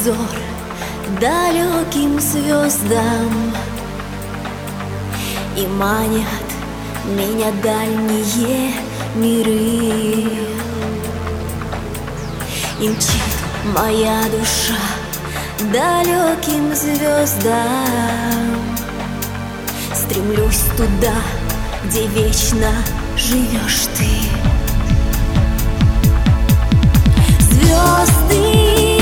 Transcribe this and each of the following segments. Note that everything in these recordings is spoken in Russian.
взор к далеким звездам, и манят меня дальние миры. И мчит моя душа к далеким звездам. Стремлюсь туда, где вечно живешь ты. Звезды,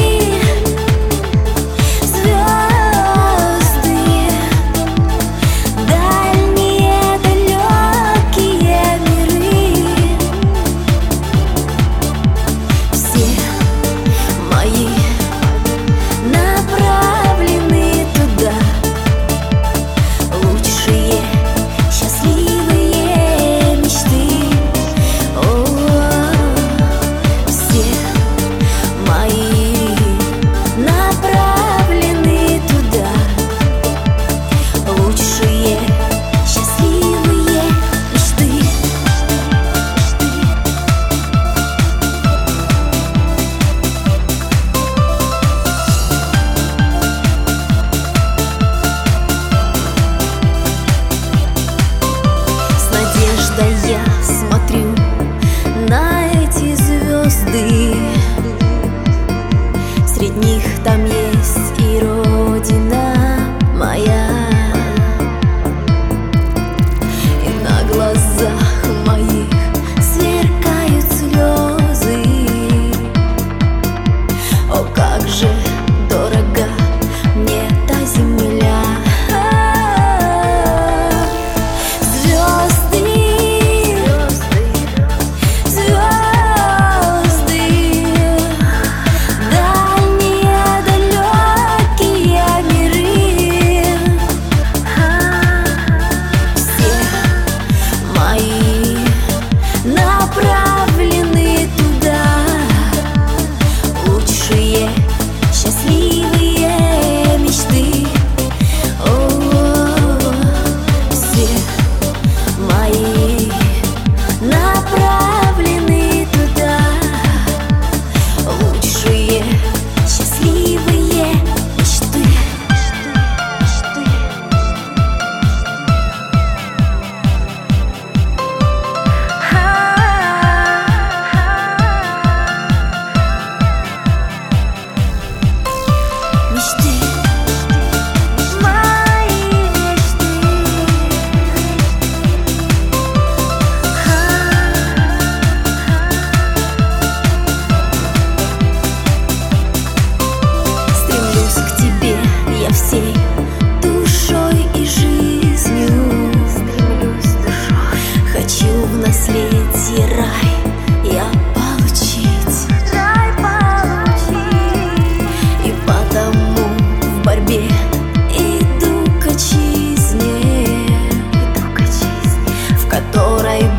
я смотрю на эти звезды. Среди них там есть и родина моя. И на глазах моих сверкают слезы. О, как же дорога мне та земля. Всей душой и жизнью стремлюсь душой. Хочу в наследие рай я получить, и потому в борьбе иду к отчизне, в которой